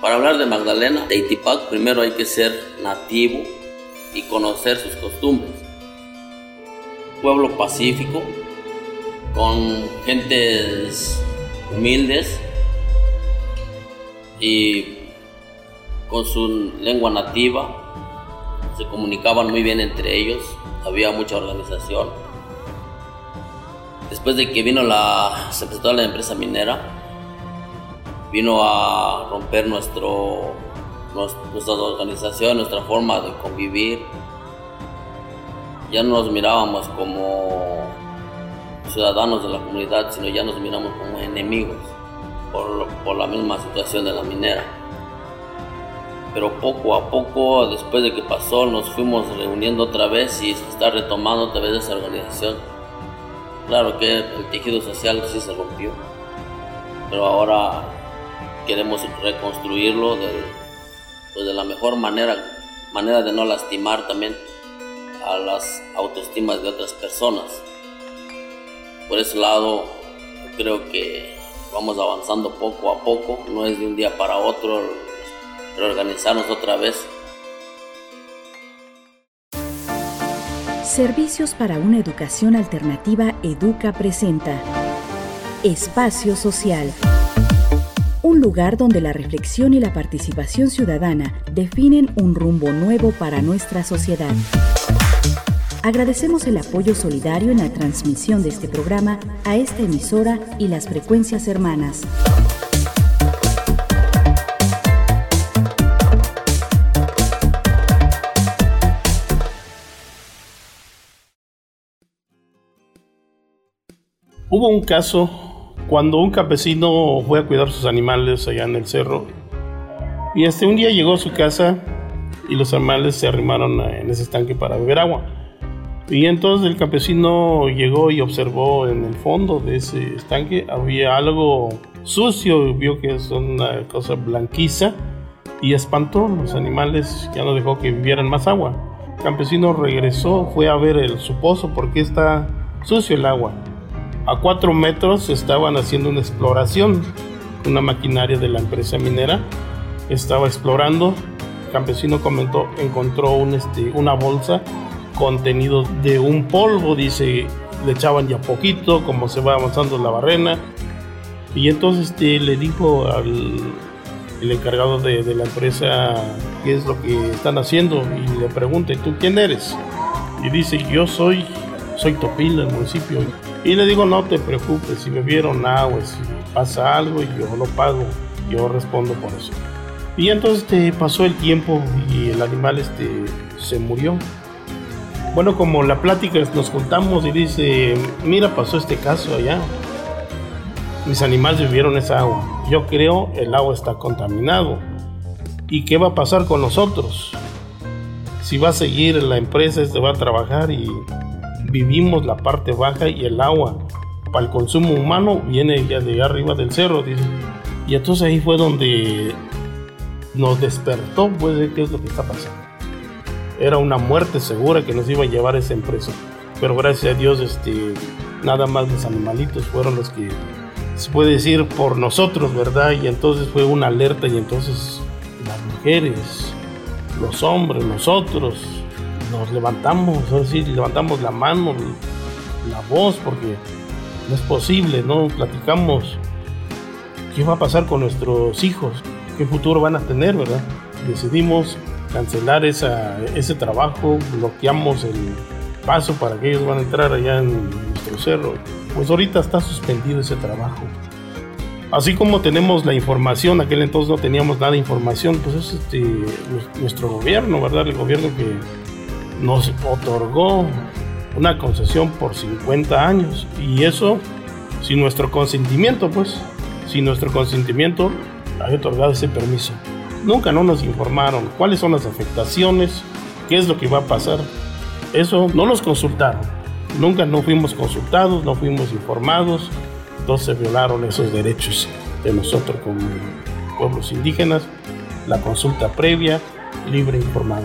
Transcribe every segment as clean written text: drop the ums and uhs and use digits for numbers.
Para hablar de Magdalena, de Itipac, primero hay que ser nativo y conocer sus costumbres. Pueblo pacífico, con gentes humildes y con su lengua nativa, se comunicaban muy bien entre ellos, había mucha organización. Después de que se presentó la empresa minera, vino a romper nuestra organización, nuestra forma de convivir. Ya no nos mirábamos como ciudadanos de la comunidad, sino ya nos miramos como enemigos por la misma situación de la minera. Pero poco a poco, después de que pasó, nos fuimos reuniendo otra vez y se está retomando otra vez esa organización. Claro que el tejido social sí se rompió, pero ahora queremos reconstruirlo de la mejor manera de no lastimar también a las autoestimas de otras personas. Por ese lado, creo que vamos avanzando poco a poco, no es de un día para otro reorganizarnos otra vez. Servicios para una educación alternativa Educa presenta Espacio Social. Un lugar donde la reflexión y la participación ciudadana definen un rumbo nuevo para nuestra sociedad. Agradecemos el apoyo solidario en la transmisión de este programa a esta emisora y las frecuencias hermanas. Hubo un caso cuando un campesino fue a cuidar sus animales allá en el cerro y un día llegó a su casa y los animales se arrimaron en ese estanque para beber agua. Y entonces el campesino llegó y observó en el fondo de ese estanque había algo sucio, vio que es una cosa blanquiza y espantó. Los animales, ya no dejó que bebieran más agua. El campesino regresó, fue a ver su pozo porque está sucio el agua. A 4 metros estaban haciendo una exploración, una maquinaria de la empresa minera estaba explorando. El campesino comentó, encontró una bolsa contenido de un polvo, dice, le echaban ya poquito, como se va avanzando la barrena. Y entonces le dijo el encargado de la empresa qué es lo que están haciendo y le pregunta, ¿tú quién eres? Y dice, yo soy Topil del municipio. Y le digo, no te preocupes, si bebieron agua, si pasa algo, yo lo pago, yo respondo por eso. Y entonces pasó el tiempo y el animal se murió. Bueno, como la plática nos juntamos y dice, mira, pasó este caso allá. Mis animales bebieron esa agua. Yo creo el agua está contaminado. ¿Y qué va a pasar con nosotros? Si va a seguir la empresa, va a trabajar y vivimos la parte baja y el agua para el consumo humano viene ya de arriba del cerro, dice. Y entonces ahí fue donde nos despertó, pues, de qué es lo que está pasando. Era una muerte segura que nos iba a llevar esa empresa, pero gracias a Dios nada más los animalitos fueron los que, se puede decir, por nosotros, ¿verdad? Y entonces fue una alerta y entonces las mujeres, los hombres, nosotros nos levantamos, es decir, levantamos la mano, la voz, porque no es posible, ¿no? Platicamos qué va a pasar con nuestros hijos, qué futuro van a tener, ¿verdad? Decidimos cancelar ese trabajo, bloqueamos el paso para que ellos van a entrar allá en nuestro cerro. Pues ahorita está suspendido ese trabajo. Así como tenemos la información, aquel entonces no teníamos nada de información, pues es nuestro gobierno, ¿verdad? El gobierno que nos otorgó una concesión por 50 años y eso sin nuestro consentimiento, pues, sin nuestro consentimiento hay otorgado ese permiso. Nunca no nos informaron cuáles son las afectaciones, qué es lo que va a pasar. Eso no nos consultaron. Nunca no fuimos consultados, no fuimos informados. Entonces se violaron esos derechos de nosotros como pueblos indígenas. La consulta previa, libre e informada.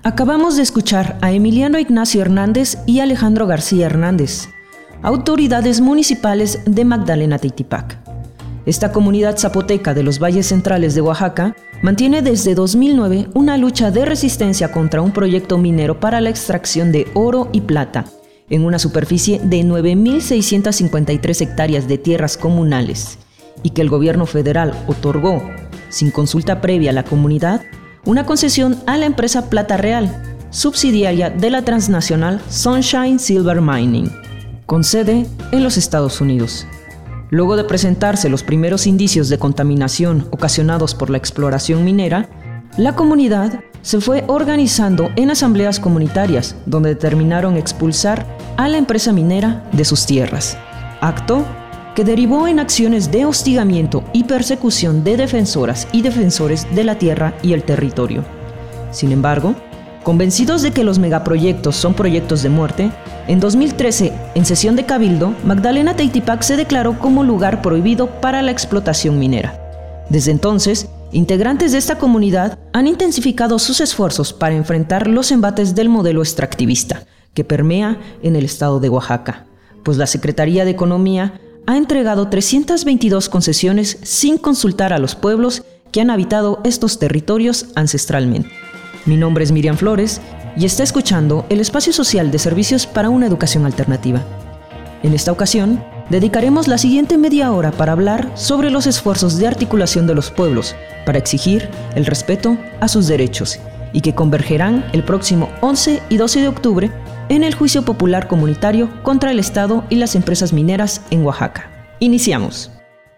Acabamos de escuchar a Emiliano Ignacio Hernández y Alejandro García Hernández, autoridades municipales de Magdalena Teitipac. Esta comunidad zapoteca de los valles centrales de Oaxaca mantiene desde 2009 una lucha de resistencia contra un proyecto minero para la extracción de oro y plata en una superficie de 9.653 hectáreas de tierras comunales, y que el gobierno federal otorgó, sin consulta previa a la comunidad, una concesión a la empresa Plata Real, subsidiaria de la transnacional Sunshine Silver Mining, con sede en los Estados Unidos. Luego de presentarse los primeros indicios de contaminación ocasionados por la exploración minera, la comunidad se fue organizando en asambleas comunitarias, donde determinaron expulsar a la empresa minera de sus tierras, acto que derivó en acciones de hostigamiento y persecución de defensoras y defensores de la tierra y el territorio. Sin embargo, convencidos de que los megaproyectos son proyectos de muerte, en 2013, en sesión de Cabildo, Magdalena Teitipac se declaró como lugar prohibido para la explotación minera. Desde entonces, integrantes de esta comunidad han intensificado sus esfuerzos para enfrentar los embates del modelo extractivista que permea en el estado de Oaxaca, pues la Secretaría de Economía ha entregado 322 concesiones sin consultar a los pueblos que han habitado estos territorios ancestralmente. Mi nombre es Miriam Flores y está escuchando el espacio social de servicios para una educación alternativa. En esta ocasión, dedicaremos la siguiente media hora para hablar sobre los esfuerzos de articulación de los pueblos para exigir el respeto a sus derechos y que convergerán el próximo 11 y 12 de octubre en el juicio popular comunitario contra el Estado y las empresas mineras en Oaxaca. Iniciamos.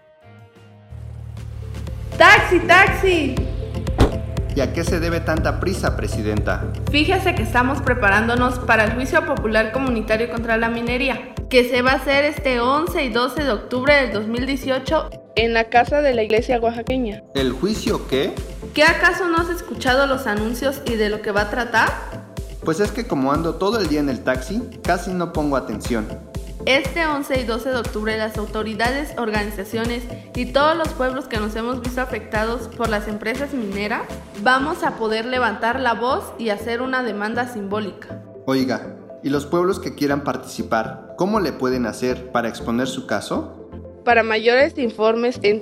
¡Taxi, taxi! ¿Y a qué se debe tanta prisa, presidenta? Fíjese que estamos preparándonos para el juicio popular comunitario contra la minería, que se va a hacer este 11 y 12 de octubre del 2018 en la casa de la iglesia oaxaqueña. ¿El juicio qué? ¿Qué acaso no has escuchado los anuncios y de lo que va a tratar? Pues es que como ando todo el día en el taxi, casi no pongo atención. Este 11 y 12 de octubre las autoridades, organizaciones y todos los pueblos que nos hemos visto afectados por las empresas mineras, vamos a poder levantar la voz y hacer una demanda simbólica. Oiga, ¿y los pueblos que quieran participar, cómo le pueden hacer para exponer su caso? Para mayores informes en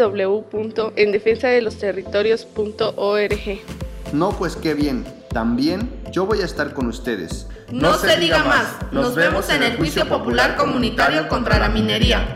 www.endefensadelosterritorios.org. No, pues qué bien. También yo voy a estar con ustedes. No se diga más. Nos vemos en el juicio popular comunitario contra la minería.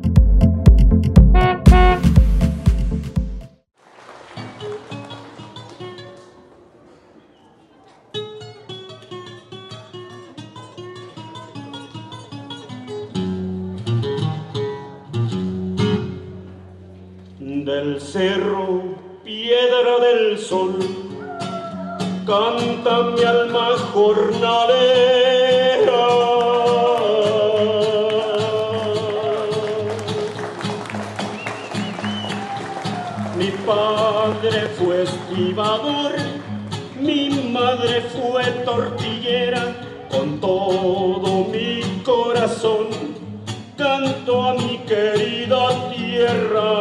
Del cerro, piedra del sol, canta mi alma jornalera. Mi padre fue estibador, mi madre fue tortillera. Con todo mi corazón canto a mi querida tierra.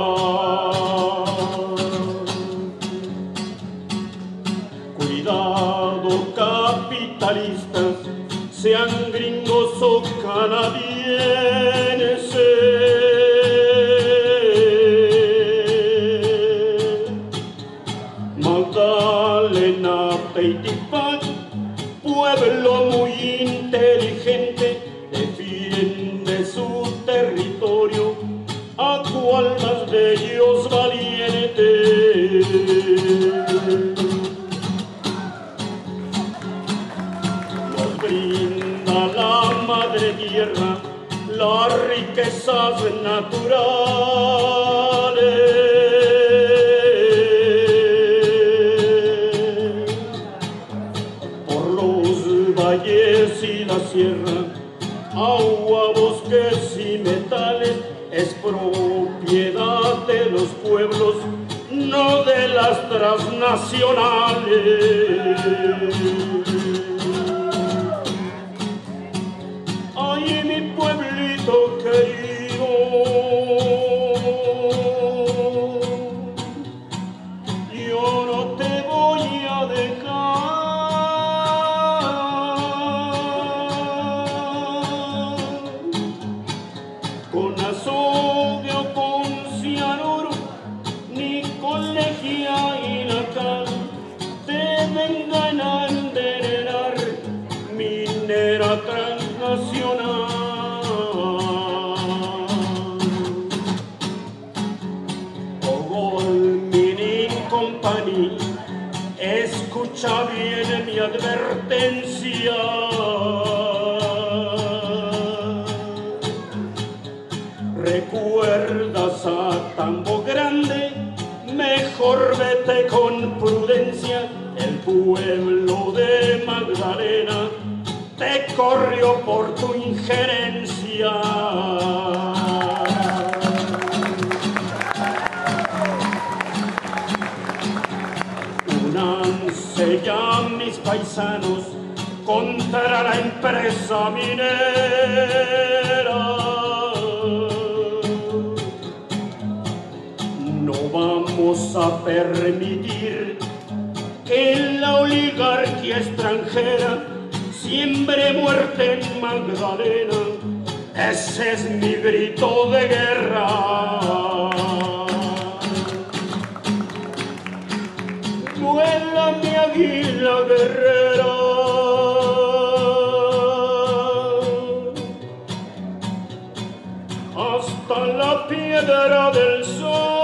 Cuidado, capitalistas, sean gringos o canadienses. Magdalena Teitipac, pueblo muy inteligente, defiende su territorio, a cual más de ellos valiente. Nos brinda la madre tierra las riquezas naturales. Por los valles y la sierra, agua, bosques y metales, es propiedad de los pueblos, no de las transnacionales. Ay, mi pueblito querido, yo no te voy a dejar. escucha bien mi advertencia. ¿Recuerdas a Tambo Grande? Mejor vete con prudencia. El pueblo de Magdalena te corrió por tu injerencia. Únanse ya mis paisanos contra la empresa minera. No vamos a permitir que la oligarquía extranjera siembre muerte en Magdalena. Ese es mi grito de guerra. Vuela mi águila guerrera hasta la piedra del sol.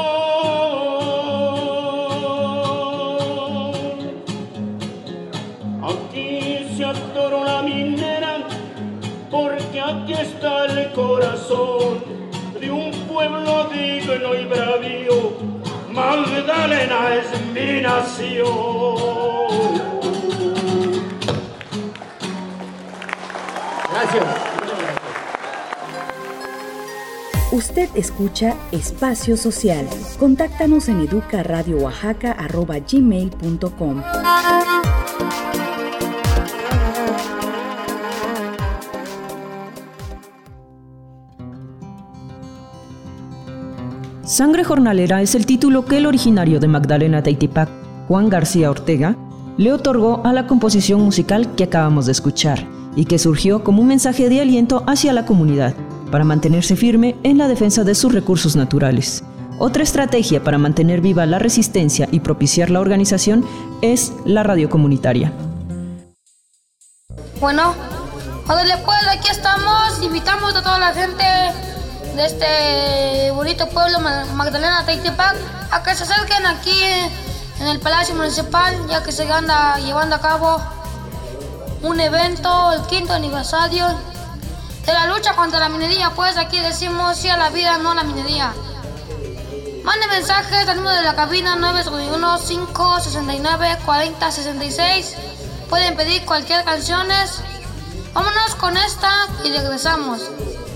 Aquí se atoró la minera, porque aquí está el corazón de un pueblo digno y bravío. Magdalena es mi nación. Gracias. Usted escucha Espacio Social. Contáctanos en educaradiooaxaca@gmail.com. Sangre Jornalera es el título que el originario de Magdalena Teitipac, Juan García Ortega, le otorgó a la composición musical que acabamos de escuchar y que surgió como un mensaje de aliento hacia la comunidad para mantenerse firme en la defensa de sus recursos naturales. Otra estrategia para mantener viva la resistencia y propiciar la organización es la radio comunitaria. Bueno, pues aquí estamos, invitamos a toda la gente de este bonito pueblo Magdalena Teitipac a que se acerquen aquí en el Palacio Municipal, ya que se anda llevando a cabo un evento, el 5º aniversario de la lucha contra la minería. Pues aquí decimos sí a la vida, no a la minería. Mande mensajes al número de la cabina 961-569-4066. Pueden pedir cualquier canciones. Vámonos con esta y regresamos.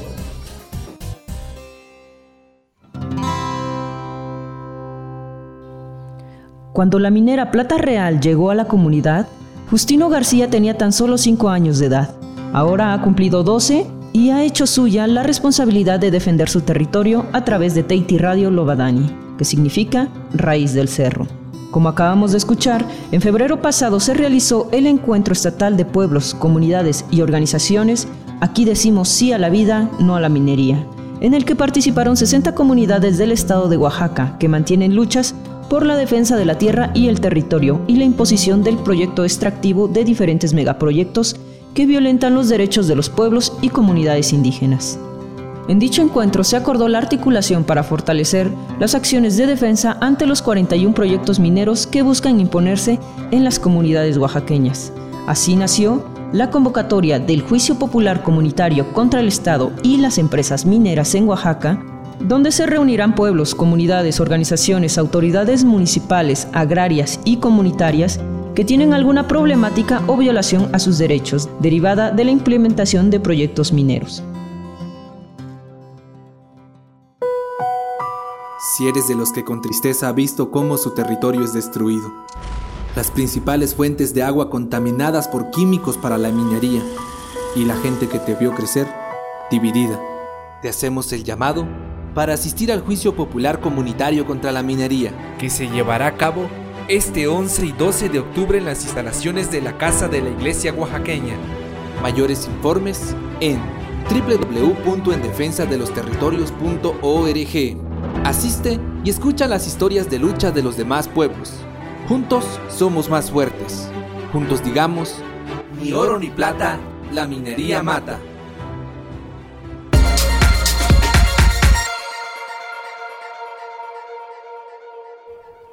Cuando la minera Plata Real llegó a la comunidad, Justino García tenía tan solo 5 años de edad. Ahora ha cumplido 12 y ha hecho suya la responsabilidad de defender su territorio a través de Teiti Radio Lobadani, que significa Raíz del Cerro. Como acabamos de escuchar, en febrero pasado se realizó el Encuentro Estatal de Pueblos, Comunidades y Organizaciones Aquí decimos sí a la vida, no a la minería, en el que participaron 60 comunidades del estado de Oaxaca que mantienen luchas por la defensa de la tierra y el territorio y la imposición del proyecto extractivo de diferentes megaproyectos que violentan los derechos de los pueblos y comunidades indígenas. En dicho encuentro se acordó la articulación para fortalecer las acciones de defensa ante los 41 proyectos mineros que buscan imponerse en las comunidades oaxaqueñas. Así nació la convocatoria del Juicio Popular Comunitario contra el Estado y las empresas mineras en Oaxaca, donde se reunirán pueblos, comunidades, organizaciones, autoridades municipales, agrarias y comunitarias que tienen alguna problemática o violación a sus derechos derivada de la implementación de proyectos mineros. Si eres de los que con tristeza ha visto cómo su territorio es destruido, las principales fuentes de agua contaminadas por químicos para la minería y la gente que te vio crecer dividida, te hacemos el llamado para asistir al Juicio Popular Comunitario contra la Minería, que se llevará a cabo este 11 y 12 de octubre en las instalaciones de la Casa de la Iglesia Oaxaqueña. Mayores informes en www.endefensadelosterritorios.org. Asiste y escucha las historias de lucha de los demás pueblos. Juntos somos más fuertes. Juntos digamos, ni oro ni plata, la minería mata.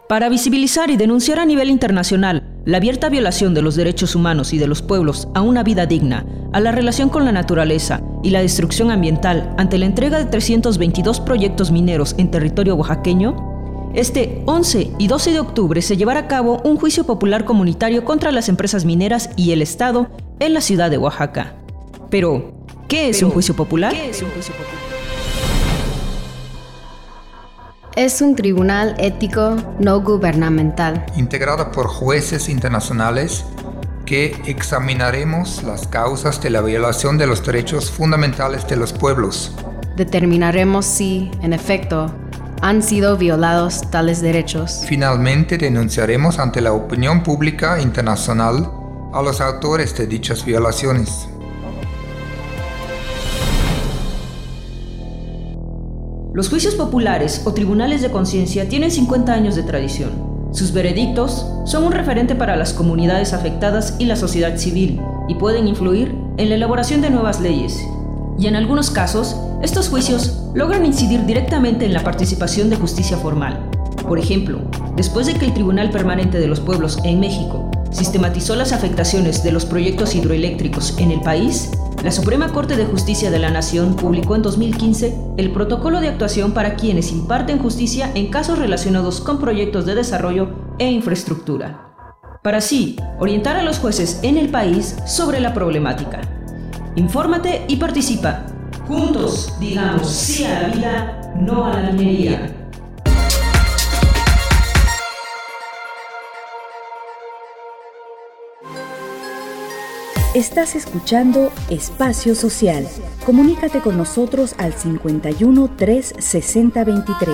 Para visibilizar y denunciar a nivel internacional la abierta violación de los derechos humanos y de los pueblos a una vida digna, a la relación con la naturaleza y la destrucción ambiental ante la entrega de 322 proyectos mineros en territorio oaxaqueño, este 11 y 12 de octubre se llevará a cabo un juicio popular comunitario contra las empresas mineras y el Estado en la ciudad de Oaxaca. Pero, ¿qué es un juicio popular? Es un tribunal ético no gubernamental, integrado por jueces internacionales que examinaremos las causas de la violación de los derechos fundamentales de los pueblos. Determinaremos si, en efecto, han sido violados tales derechos. Finalmente denunciaremos ante la opinión pública internacional a los autores de dichas violaciones. Los juicios populares o tribunales de conciencia tienen 50 años de tradición. Sus veredictos son un referente para las comunidades afectadas y la sociedad civil y pueden influir en la elaboración de nuevas leyes. Y en algunos casos, estos juicios logran incidir directamente en la participación de justicia formal. Por ejemplo, después de que el Tribunal Permanente de los Pueblos en México sistematizó las afectaciones de los proyectos hidroeléctricos en el país, la Suprema Corte de Justicia de la Nación publicó en 2015 el protocolo de actuación para quienes imparten justicia en casos relacionados con proyectos de desarrollo e infraestructura, para así orientar a los jueces en el país sobre la problemática. Infórmate y participa. Juntos digamos sí a la vida, no a la minería. Estás escuchando Espacio Social. Comunícate con nosotros al 51 3 60 23.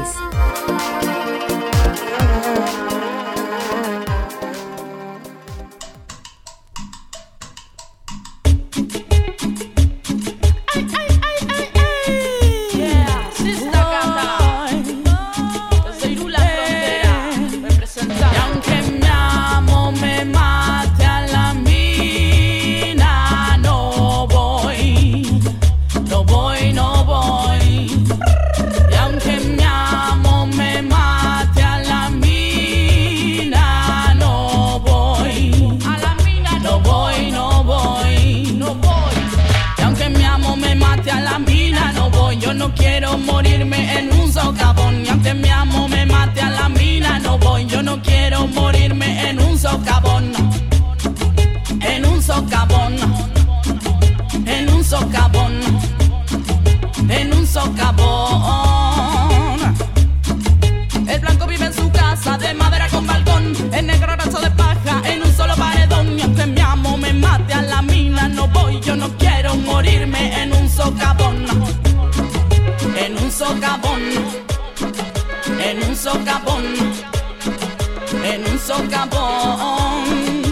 El blanco vive en su casa de madera con balcón, el negro raso de paja en un solo paredón. Y aunque mi amo me mate a la mina, no voy, yo no quiero morirme en un socavón. En un socavón, en un socavón, en un socavón.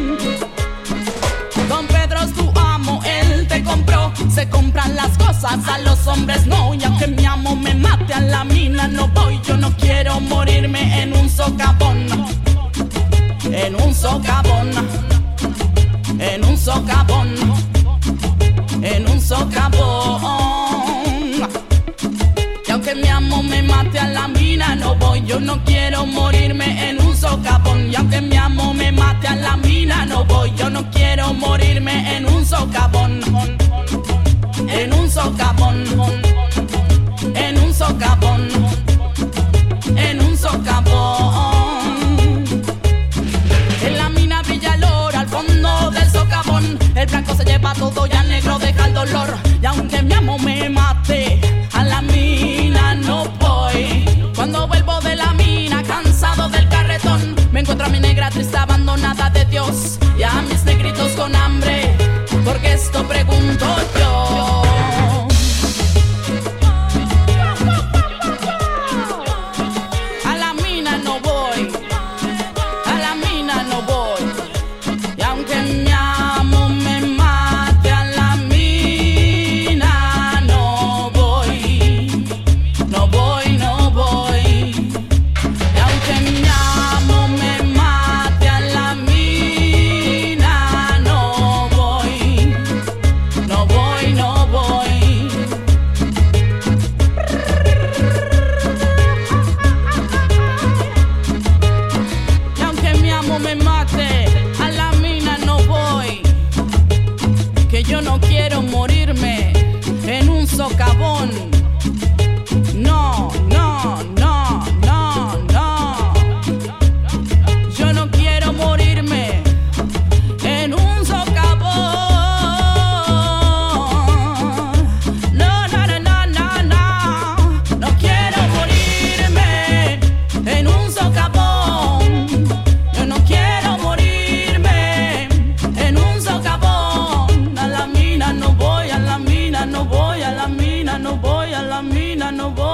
Don Pedro es tu amo, él te compró. Se compran las cosas, a los hombres no. Y aunque mi amo me mate a la mina, no voy, yo no quiero morirme en un socavón. En un socavón, en un socavón, en un socavón. Y aunque mi amo me mate a la mina, no voy, yo no quiero morirme en un socavón. Y aunque mi amo me mate a la mina, no voy, yo no quiero morirme en un socavón. En un socavón, en un socavón, en un socavón. En la mina brilla el oro al fondo del socavón. El blanco se lleva todo y al negro deja el dolor. Y aunque mi amo me mate, a la mina no voy. Cuando vuelvo de la mina, cansado del carretón, me encuentro a mi negra triste abandonada de Dios y a mis negritos con hambre, porque esto pregunto yo. A la mina no voy, a la mina no voy. Y aunque mi amo me mate, a la mina no voy, no voy, no voy. Y aunque mi amo me mate, a la mina amo me mate, a la mina no voy. Que yo no quiero morirme en un socavón. No, no, no, no, no. Yo no quiero morirme en un socavón. No, no, no, no, no, no. No quiero morirme en un socavón. Yo no quiero morirme en un socavón. A la mina no voy, a la mina no voy, a la mina no voy, a la mina no voy.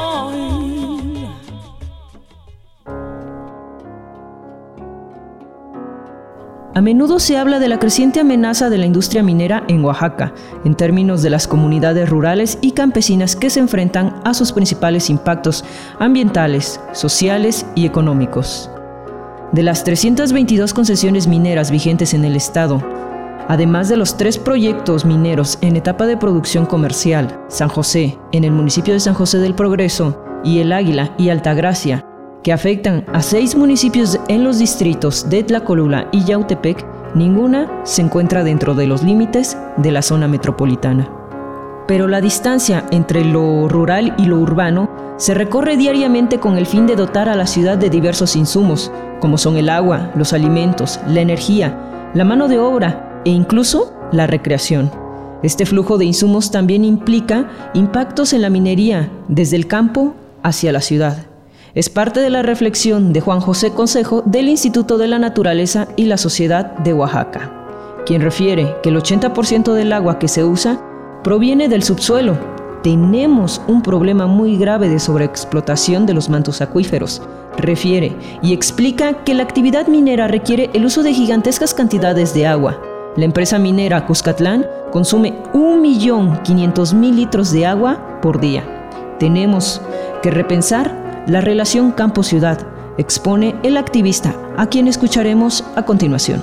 A menudo se habla de la creciente amenaza de la industria minera en Oaxaca, en términos de las comunidades rurales y campesinas que se enfrentan a sus principales impactos ambientales, sociales y económicos. De las 322 concesiones mineras vigentes en el estado, además de los 3 proyectos mineros en etapa de producción comercial, San José, en el municipio de San José del Progreso, y El Águila y Altagracia, que afectan a 6 municipios en los distritos de Tlacolula y Yautepec, ninguna se encuentra dentro de los límites de la zona metropolitana. Pero la distancia entre lo rural y lo urbano se recorre diariamente con el fin de dotar a la ciudad de diversos insumos, como son el agua, los alimentos, la energía, la mano de obra e incluso la recreación. Este flujo de insumos también implica impactos en la minería, desde el campo hacia la ciudad. Es parte de la reflexión de Juan José Consejo del Instituto de la Naturaleza y la Sociedad de Oaxaca, quien refiere que el 80% del agua que se usa proviene del subsuelo. Tenemos un problema muy grave de sobreexplotación de los mantos acuíferos, refiere, y explica que la actividad minera requiere el uso de gigantescas cantidades de agua. La empresa minera Cuscatlán consume 1.500.000 litros de agua por día. Tenemos que repensar la relación campo-ciudad, expone el activista, a quien escucharemos a continuación.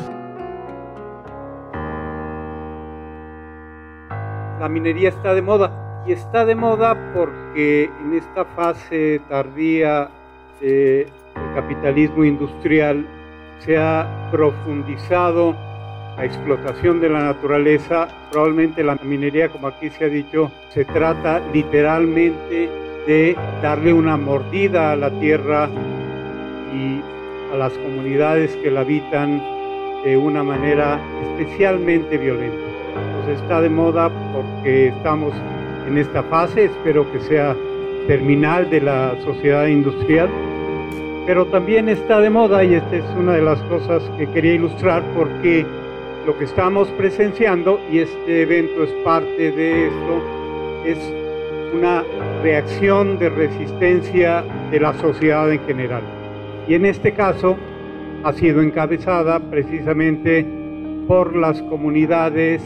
La minería está de moda, y está de moda porque en esta fase tardía del capitalismo industrial se ha profundizado la explotación de la naturaleza. Probablemente la minería, como aquí se ha dicho, se trata literalmente de darle una mordida a la tierra y a las comunidades que la habitan de una manera especialmente violenta. Pues está de moda porque estamos en esta fase, espero que sea terminal de la sociedad industrial, pero también está de moda, y esta es una de las cosas que quería ilustrar, porque lo que estamos presenciando, y este evento es parte de esto, es una reacción de resistencia de la sociedad en general. Y en este caso ha sido encabezada precisamente por las comunidades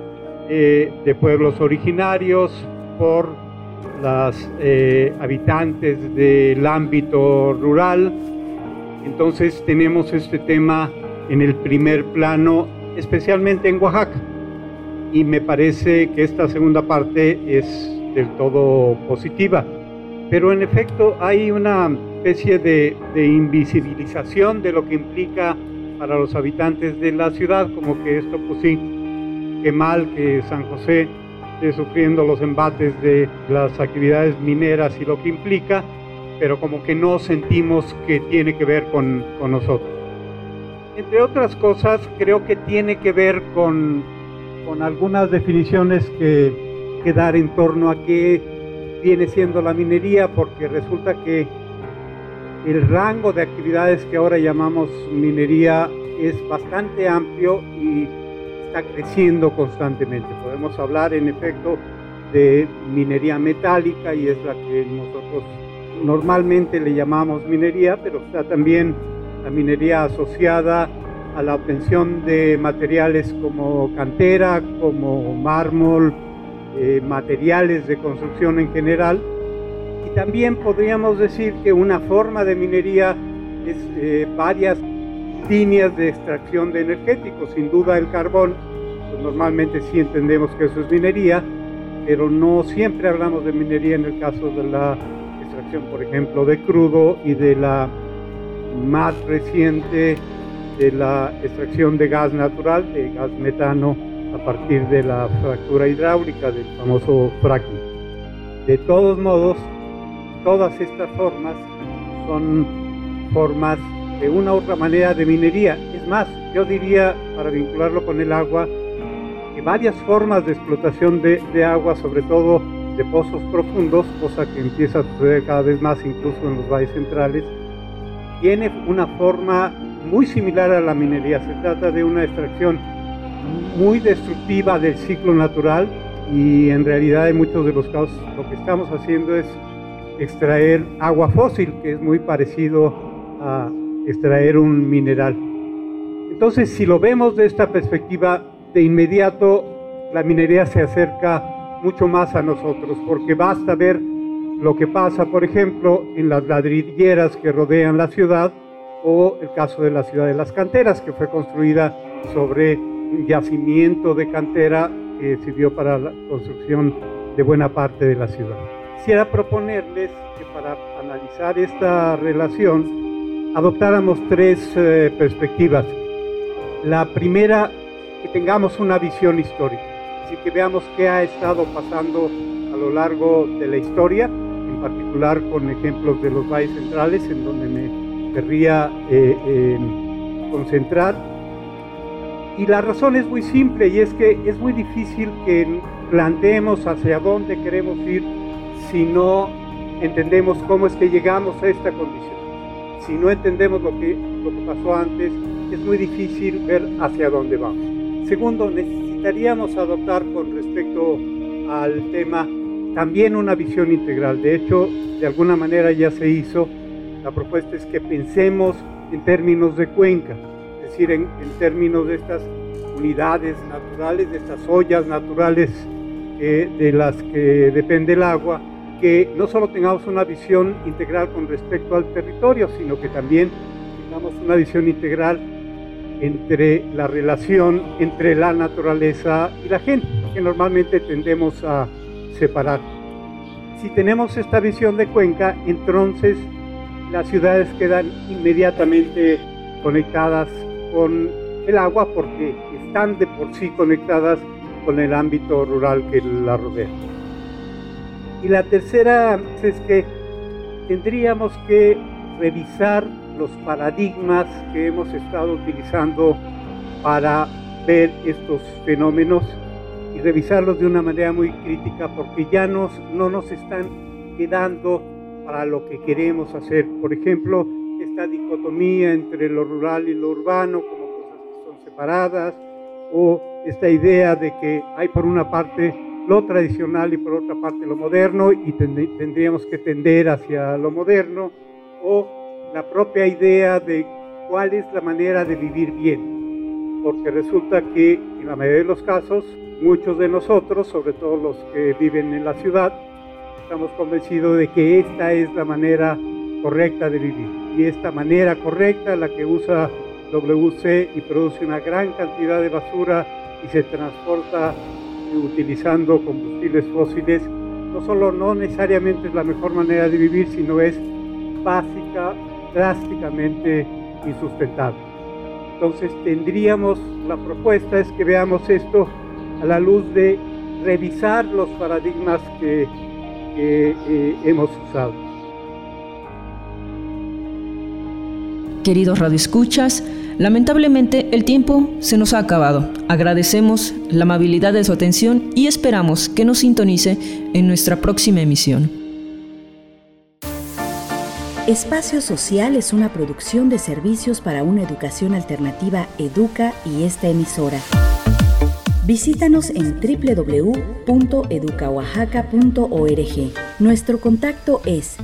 de pueblos originarios, por las habitantes del ámbito rural. Entonces tenemos este tema en el primer plano, especialmente en Oaxaca. Y me parece que esta segunda parte es del todo positiva, pero en efecto hay una especie de invisibilización de lo que implica para los habitantes de la ciudad, como que esto, pues sí, qué mal que San José esté sufriendo los embates de las actividades mineras y lo que implica, pero como que no sentimos que tiene que ver con nosotros. Entre otras cosas, creo que tiene que ver con algunas definiciones que dar en torno a qué viene siendo la minería, porque resulta que el rango de actividades que ahora llamamos minería es bastante amplio y está creciendo constantemente. Podemos hablar en efecto de minería metálica, y es la que nosotros normalmente le llamamos minería, pero está también la minería asociada a la obtención de materiales como cantera, como mármol, materiales de construcción en general. Y también podríamos decir que una forma de minería es varias líneas de extracción de energéticos. Sin duda el carbón, pues normalmente sí entendemos que eso es minería, pero no siempre hablamos de minería en el caso de la extracción, por ejemplo, de crudo, y de la más reciente de la extracción de gas natural, de gas metano, a partir de la fractura hidráulica, del famoso fracking. De todos modos, todas estas formas son formas de una u otra manera de minería. Es más, yo diría, para vincularlo con el agua, que varias formas de explotación de agua, sobre todo de pozos profundos, cosa que empieza a suceder cada vez más incluso en los valles centrales, tiene una forma muy similar a la minería. Se trata de una extracción muy destructiva del ciclo natural y en realidad en muchos de los casos lo que estamos haciendo es extraer agua fósil, que es muy parecido a extraer un mineral. Entonces, si lo vemos de esta perspectiva, de inmediato la minería se acerca mucho más a nosotros, porque basta ver lo que pasa, por ejemplo, en las ladrilleras que rodean la ciudad, o el caso de la ciudad de las canteras, que fue construida sobre un yacimiento de cantera que sirvió para la construcción de buena parte de la ciudad. Quisiera proponerles que para analizar esta relación adoptáramos tres perspectivas. La primera, que tengamos una visión histórica, así que veamos qué ha estado pasando a lo largo de la historia, en particular con ejemplos de los valles centrales, en donde me querría concentrar. Y la razón es muy simple, y es que es muy difícil que planteemos hacia dónde queremos ir si no entendemos cómo es que llegamos a esta condición. Si no entendemos lo que pasó antes, es muy difícil ver hacia dónde vamos. Segundo, necesitaríamos adoptar con respecto al tema también una visión integral. De hecho, de alguna manera ya se hizo. La propuesta es que pensemos en términos de cuenca, es decir, en términos de estas unidades naturales, de estas ollas naturales de las que depende el agua, que no solo tengamos una visión integral con respecto al territorio, sino que también tengamos una visión integral entre la relación entre la naturaleza y la gente, que normalmente tendemos a separar. Si tenemos esta visión de cuenca, entonces las ciudades quedan inmediatamente conectadas con el agua porque están de por sí conectadas con el ámbito rural que la rodea. Y la tercera es que tendríamos que revisar los paradigmas que hemos estado utilizando para ver estos fenómenos y revisarlos de una manera muy crítica, porque ya no nos están quedando para lo que queremos hacer. Por ejemplo, esta dicotomía entre lo rural y lo urbano como cosas que son separadas, o esta idea de que hay por una parte lo tradicional y por otra parte lo moderno, y tendríamos que tender hacia lo moderno, o la propia idea de cuál es la manera de vivir bien, porque resulta que en la mayoría de los casos, muchos de nosotros, sobre todo los que viven en la ciudad, estamos convencidos de que esta es la manera correcta de vivir, y esta manera correcta, la que usa WC y produce una gran cantidad de basura y se transporta utilizando combustibles fósiles, no solo no necesariamente es la mejor manera de vivir, sino es básica, drásticamente insustentable. Entonces la propuesta es que veamos esto a la luz de revisar los paradigmas que hemos usado. Queridos radioescuchas, lamentablemente el tiempo se nos ha acabado. Agradecemos la amabilidad de su atención y esperamos que nos sintonice en nuestra próxima emisión. Espacio Social es una producción de servicios para una educación alternativa Educa y esta emisora. Visítanos en www.educaoaxaca.org. Nuestro contacto es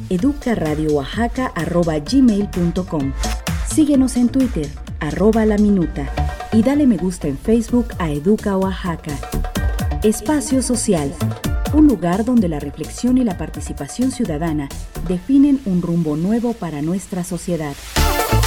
educaradiooaxaca@gmail.com. Síguenos en Twitter, @laminuta, y dale me gusta en Facebook a Educa Oaxaca. Espacio Social, un lugar donde la reflexión y la participación ciudadana definen un rumbo nuevo para nuestra sociedad.